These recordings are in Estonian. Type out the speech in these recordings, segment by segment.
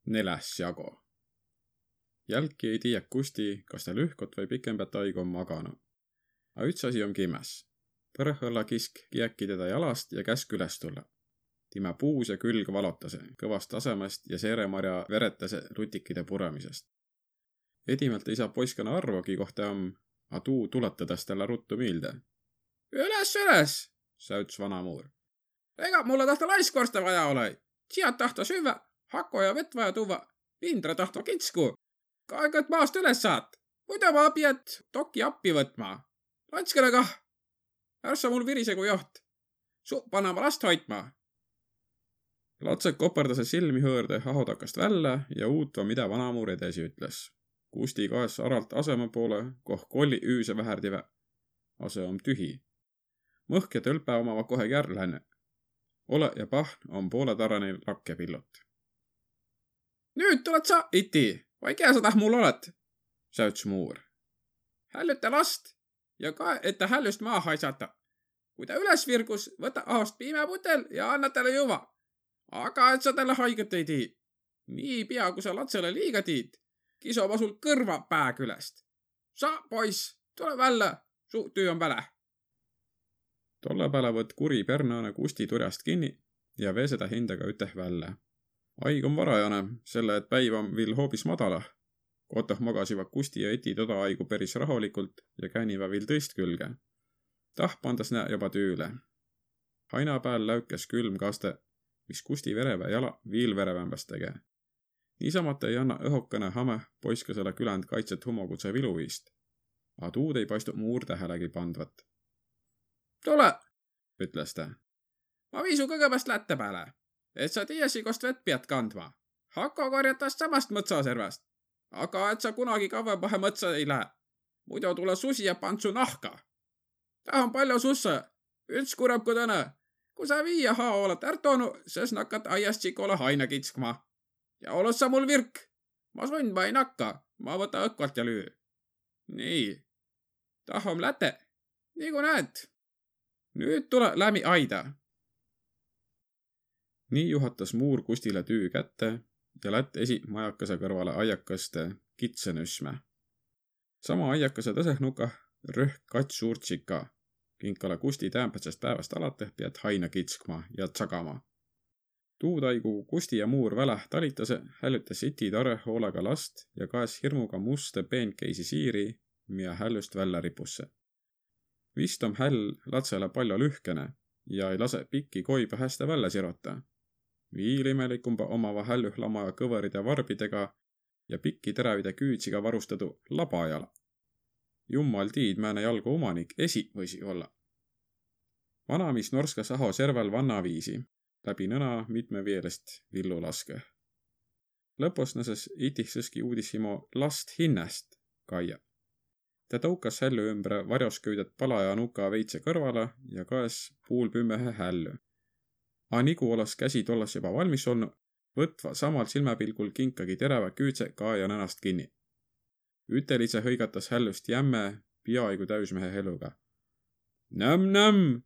Neläs jago. Jälki ei tiiä Kusti, kas ta lühkot või pikembät aigu on maganud. A üks asi on kimmäs. Põrhõlla kisk kiäki teda jalast ja käsk üles tulla. Timä puus ja külg valotase, kõvast tasemest ja seeremarja veretase rutikide puremisest. Edimelt ei saa poiskana arvogi kohta a tuu tuletades tällä ruttu miilde. Üles, säuts vanamuur. Ega mulle tahta laiskorsta vaja ole. Siat tahta syvä, hakko ja vett vaja tuua. Vindra tahta kitsku. Kaikat maast üles saat. Muida ma piet tokki appi võtma. Lantskele kah. Ärsa mul virisegu joht. Panna ma last hoitma. Latsek koperdase silmi hõõrde hahodakast välja ja uutva, mida vanamuur edesi ütles. Kusti kaes aralt asema poole, koh kolli üüse vähärdive. Ase on tühi. Mõhk ja tölpä omava kohe järlänne. Ole ja pahn on poole tarani lakkepillot. Nüüd tuled sa, iti. Vai kea sa tah mul oled? Säuts muur. Hällütte last ja ka, et ta hällüst maa haisata. Kui ta üles virgus, võta ahost piimeputel ja anna talle juua. Aga et sa talle haiget ei tii. Nii pea, kui sa latsele liiga tiid, kisoba sul kõrva pää külest. Sa, poiss, tule välja, su tüü on päle. Tolle pääle võt kuri pernane Kusti turjast kinni ja vee seda hindaga üteh välja. Aig on varajane, selle et päiv on viil hoopis madala. Kotoh magasiva Kusti ja Eti toda aigu päris rahulikult ja käniva viil tõist külge. Tah pandas nää juba tüüle. Haina pääl läukes külm kaste, mis Kusti vereve jala viil verevämbast tege. Niisamata ei anna õhokane hame poiskasele küländ kaitset humogutse viluviist. A tuud ei paistu muur tähelegi pandvat. Tule, ütles ta. Ma viisu kõgõbast lätte pääle, et sa tiiesi, kost vett pead kandma. Hakko korjatast samast mõtsaservast, aga et sa kunagi kauempahe mõtsa ei lähe. Muidu tule susi ja pantsu nahka. Ta on palju susse, üts kurab kui tõne. Kui sa viia haa oled ärtoonu, ses nakkat aiast sikole haina kitskma. Ja olos sa mul virk. Ma sundma ei nakka, ma võta õkkvalt ja lüü. Nii, tahom läte, nii kui näed. Nüüd tule lämi aida. Nii juhatas muur Kustile tüü kätte ja lätt esi majakase kõrvale aiakaste kitse nüsme. Sama aiakase tõsehnuka rõhk kats suurt sika. Kinkale Kusti tämpätsest päevast alate pead haina kitskma ja tsagama. Tuudaigu Kusti ja muur väläh talitase hällütas Iti tare hoolega last ja kaes hirmuga muste peenkeisi siiri, mida hällust välja ripusse. Vist on häll latsele palju lühkene ja ei lase pikki koiba hästi välja sirota. Viil imelikumba omava hällühlama ja kõveride varbidega ja pikki terävide küütsiga varustadu labajala. Jummal tiid, määne jalgu omanik esi võisi olla. Vanamis norskas aho servel vannaviisi, läbi nõna mitmevielest villu laske. Lõpus näses Itih sõski uudissimo last hinnest kaia. Ta tõukas hällu ümbre varjosküüdet pala ja nuka veitse kõrvale ja kaes puul pümmehe hällu. A nigu olas käsi tollas juba valmis olnud, võtva samal silmapilgul kinkagi terava küütse kaja nõnast kinni. Ütelise hõigatas hällust jämme piaigu täysmehe heluga. Näm!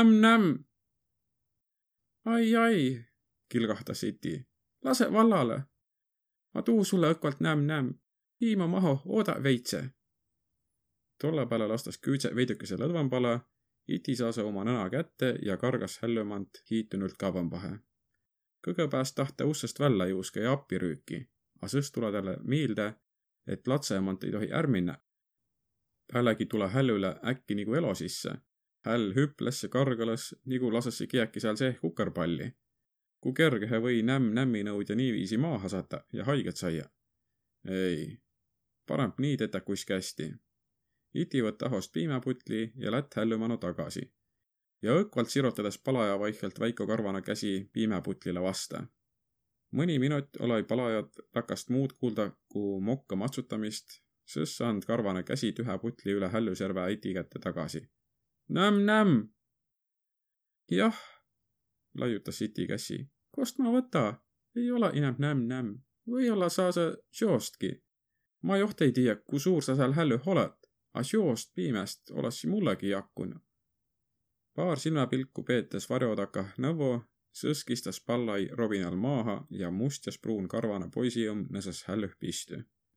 Ai, kilgahtas Iti. Lase vallale. Ma tuu sulle õkkvalt näm. Hiima maho, ooda veitse. Tolle pääle lastas küütse veidukese lõdvampala, Iti saasa oma nõna kätte ja kargas hällumant hiitunult kaubampahe. Kõge pääst tahta ussest välja juuska ja appi rüüki, a sõst tule talle miilde, et latseemant ei tohi ärminna. Päälegi tule hällule äkki nigu elo sisse. Häll hüples ja kargales, nigu lasesse kiäki seal seeh kukarpalli. Ku kergehe või nämmi nõud ja niiviisi maa hasata ja haiget saia. Ei, paremp nii teta kuis kästi. Iti võtta ahost piimaputli ja lätt hällumanu tagasi. Ja õkkvalt sirotades palaja vaikselt väiko karvana käsi piimaputlile vasta. Mõni minut olai palajad takast muud kuulda kui mokka matsutamist, sõs saanud karvane käsi tühe putli üle hälluserve Iti kätte tagasi. Näm! Jah, laiutas Iti käsi. Kost ma võta? Ei ole inem näm. Või-olla saa sa sjoostki. Ma joht ei tiia, kui suur sa seal hällu oled, a sjoost piimest olessi mullegi jakkun. Paar silmapilku peetes varjodaka nõvo sõskistas pallai robinal maaha ja mustjas pruun karvane poisiõmm nõsas hälluh pisty.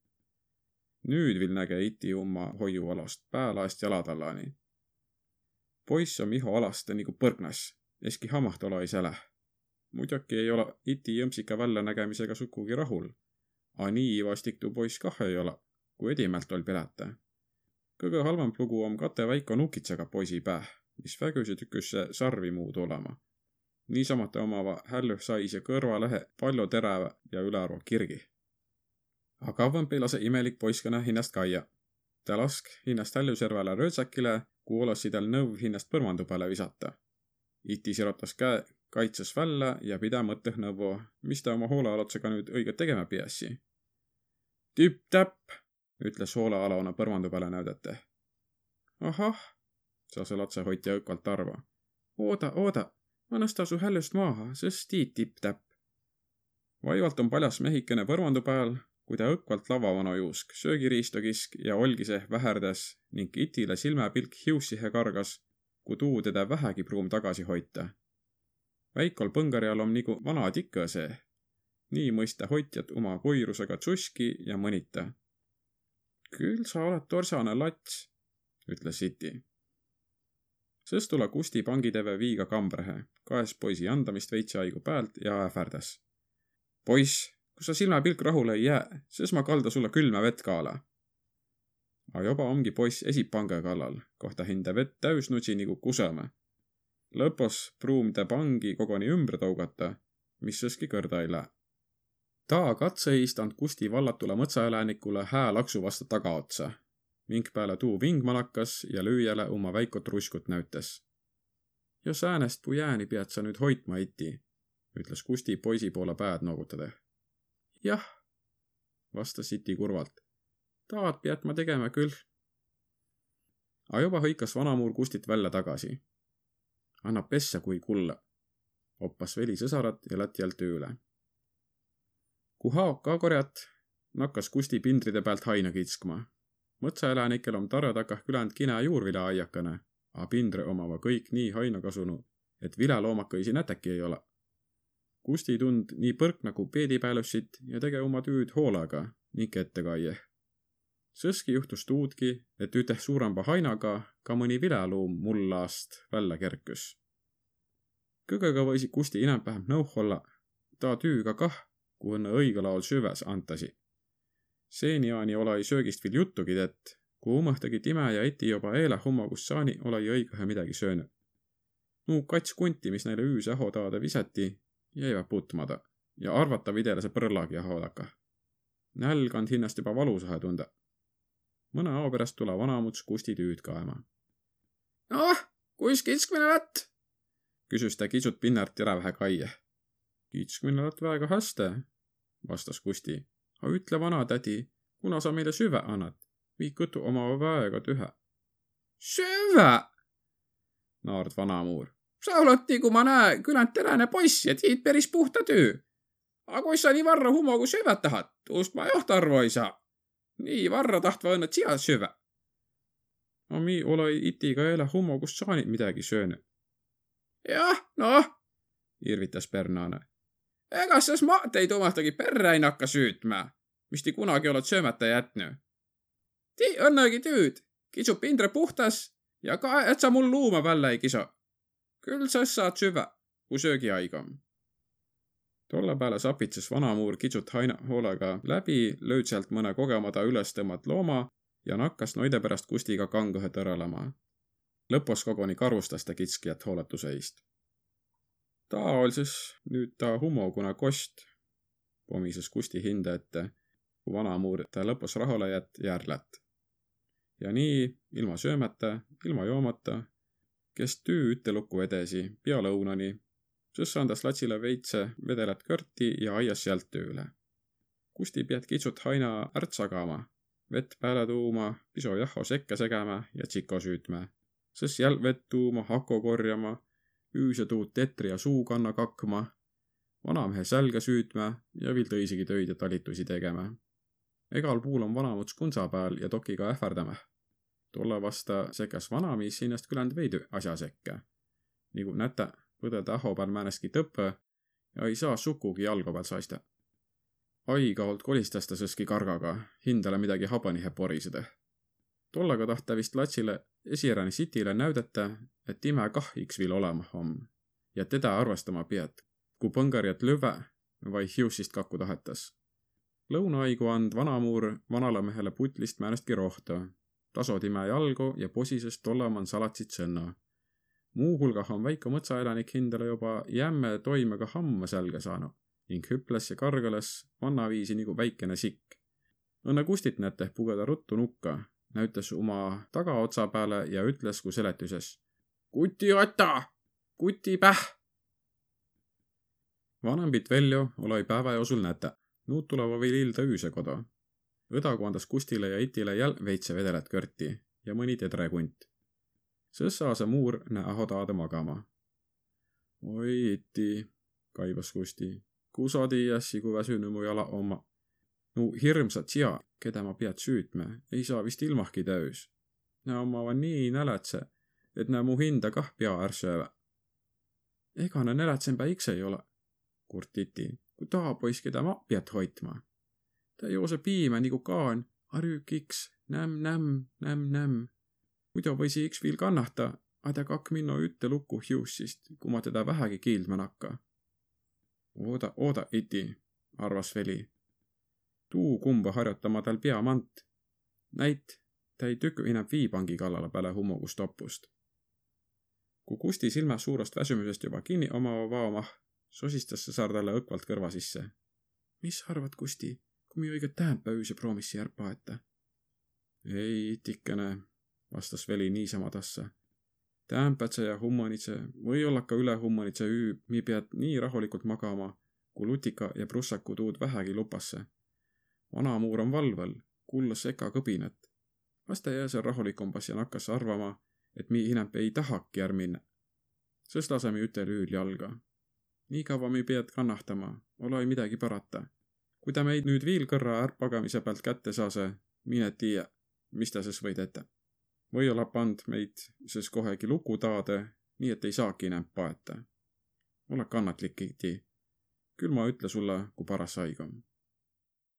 Nüüd vil näge iti umma hoiualast päälaest jalatallani. Poiss on iho alaste nagu põrgnas, eski hamahtola ei säle. Muidugi ei ole iti jõmsika välja nägemisega sukugi rahul, a nii vastik tuu poiss kah ei ole, kui edimält ol pilätä. Kõige halvamp lugu on kate väiko nukitsaga poisi päh, mis vägüsi tüküsse sarvi muud olema. Niisamata omava hälluh sais ja kõrvalehe palju terävä ja ülearvo kirgi. A kauem ei lase imelik poiskõne hinnast kaia. Ta lask hinnast hälluservale röötsakile, kui olessi tal nõv hinnast põrmandu peale visata. Iti sirotas käe, kaitses välja ja pida mõtteh nõvu, mis ta oma hoolealotsega nüüd õiget tegema piässi. Tüpp-täpp, ütles hoolealona põrmandu peale näüdete. Ahah, saase latse hoitja õkvalt arva. Ooda, ma nõsta su hällust maaha, sest tiid tipp-täpp. Vaivalt on paljas mehikene põrmandu peal, kui ta õkvalt lavavano juusk, söögiriistokisk ja olgise väherdes ning itile silmapilk hiussihe kargas, kui tuu teda vähegi pruum tagasi hoita. Väikol põngarjal on nagu vana tikka see. Nii mõista hoitjat oma koirusega tsuski ja mõnita. Küll sa oled torsane lats, ütles iti. Sõs tule Kusti pangiteve viiga kambrahe, kaes poisi andamist veitsi aigu päält ja ähvärdas. Poiss, kui sa silmapilk rahule ei jää, sõs ma kalda sulle külma vett kaala. A joba ongi poiss esipanga kallal, kohta hinde vett täysnutsi nagu kusõme. Lõpos pruumde pangi kogoni ümber tougata, mis sõski kõrda ei lähe. Ta katseist and Kusti vallatule mõtsaelänikule hää laksu vasta tagaotsa. Mink peale tuu vingmalakas ja lüüjale oma väikot ruskut näütes. Ja säänest puu jääni pead sa nüüd hoitma iti, ütles Kusti poisi poole päed noogutade. Jah, vastas iti kurvalt. Taad pead ma tegema küll. A juba hõikas vanamuur Kustit välja tagasi. Annab pessa kui kulla. Oppas veli sõsarat ja lätt jäl tööle. Kui haok ka korjat, nakkas Kusti pindride pealt haina kitskma. Mõtsaelanikel on tarja takah küländ kine juurvila aiakane, a pindre omava kõik nii haina kasunu, et vilaloomakõisi nätäki ei ole. Kusti tund nii põrk nagu peedipäälussit ja tege oma tüüd hoolega ning ette kaie. Sõski juhtus tuudki, et üteh suuramba hainaga ka mõni vilaluum mullast välja kerkus. Kõgega võisi Kusti inämpähem nõuh olla, ta tüüga kah, kui õnne õigalaol süves antasi. Seeniaani olai söögist vil juttugi tett, kui umõhtagi time ja eti juba eele hummogus saani olai õigõhe midagi söönud. Nuu kats kunti, mis neile üüs ähotaade visati, jäivä putmada ja arvata videlase põrlagi ähodaka. Nälg and hinnast juba valusahe tunda. Mõne ao pärast tule vanamuts Kusti tüüd kaema. Noh, kuis kitskmine lätt? Küsis ta kitsut pinnart järävähe kaie. Kitskmine lätt väega häste, vastas Kusti. A ütle vana tädi, kuna sa meile süve annad, vii kõtu oma väega tühe. Süve? Naard vanamuur. Sa oled nii, kui ma näe, küländ teräne poiss ja tiid päris puhta töö. A kui sa nii varra hummogu süvet tahad, tuust ma joht arvu ei saa. Nii varra tahtva õnned siia süve. A mi ole itiga eile hummogust saanid midagi sööne. Jah, noh, irvitas Pernane. Ega ses ma teid omaltagi perre ei nakka süütmä, mis ti kunagi oled söömätä jätnü. Ti õnnegi tüüd, kisu pindre puhtas ja ka, et sa mul luuma välja ei kiso. Küll sa saad süve, kui söögi aigam. Tolle peale sapitses vanamuur kitsut haina hoolega läbi, lööd sealt mõne kogemata üles tõmmat looma ja nakkas noide pärast Kustiga kangõhe tõralema. Lõpos koguni karustas ta kitskijat hooletuseist. Ta oli siis nüüd ta hummoguna kost, pomises Kusti hinde ette, kui vanamuur ta lõpus rahule jät järlät. Ja nii, ilma söömätä, ilma joomata, kes tüü üttelukku edesi, pealõunani, sõs andas latsile veitse vedelat kõrti ja aias jält tööle. Kusti pead kitsut haina ärtsagama, vett pääle tuuma, piso jahho sekke segäma ja tsiko süütme. Sõs jäl vett tuuma, hako korjama, üüse tuud tetri ja suukanna kakma, vanamehe sälge süütme ja vil tõisigi töid ja talitusi tegema. Egal puul on vanamuts kunsa peal ja tokiga ähvärdame. Tolle vasta sekas vanamis hinnast küländ veidi asja sekke. Nagu näta, võdelda äho peal määnestki tõppe ja ei saa sukugi jalga peal saista. Aikaolt kolistas ta sõski kargaga, hindale midagi habanihe porisede. Tollaga tahta vist latsile esirani sitile näüdata, et ime kah iks viil olema on ja teda arvestama pead, kui põngarjat lüve vai hiussist kakku tahetas. Lõunaaigu and vanamuur vanale mehele putlist määnestki rohta, tasod ime jalgu ja posisest tollaman salatsit sõnna. Muu hulgah on väiko mõtsaelanik hindale juba jämme toimega hamma selge saanud ning hüples ja kargales vannaviisi nagu väikene sikk. Õnne Kustit näete pugeda ruttu nukka, näütas oma tagaotsa peale ja ütles kui seletuses. Kuti Ota! Kuti päh! Vanambit Veljo oloi päeva joosul näte. Nuud tuleva veel ilda üüse koda. Õdagu andas Kustile ja Itile jäl veitse vedelet kõrti ja mõni tedrekunt. Sõssaase muur näho taada magama. Oi Iti, kaibas Kusti. Ku sa tiiassi, kui väsyny mu jala oma. Nu hirmsat sia, keda ma pead süütme, ei saa vist ilmahki täys. Nää omavad nii nälätse, et nää mu hinda kah pea ärsöövä. Ega nää nälätsenpä iks ei ole, kurt Iti, kui taapois, keda ma pead hoitma. Ta joose piime nagu kaan, arüük iks, näm. Muidu võisi iks viil kannahta, aga kak minno ütte luku hiussist, kui ma teda vähegi kiildma nakka. Ooda, Iti, arvas Veli. Tuu kumba harjutama tal peamant. Näit, ta ei tükku enam viipangi kallale peale hummogust oppust. Kui Kusti silmas suurest väsymisest juba kinni oma vaomah, sosistas sõsar talle õkvalt kõrva sisse. Mis arvad, Kusti, kui mi õige täämpä üüse proomissi järpa ette? Ei, Itikene, vastas Veli niisama tassa. Täämpätse ja hummanitse või olla ka üle hummanitse üü, mi pead nii rahulikult magama, kui lutika ja prussaku tuud vähegi lupasse. Vanamuur on valvel, kullas seka kõbinet. Laste jääse rahulikumbas ja nakkas arvama, et mi inämp ei tahaki järminna. Sõs lasemi üte lüül jalga. Nii kaua mi pead kannahtama, oloi midagi parata. Kui ta meid nüüd viil kõrra ärpagamise pealt kätte saase, mine tiia, mis ta sõs võid ette. Või olla pand meid sõs kohegi luku taade, nii et ei saaki inämp paeta. Ole kannatlik, Iti. Küll ma ütle sulle, kui paras saigom.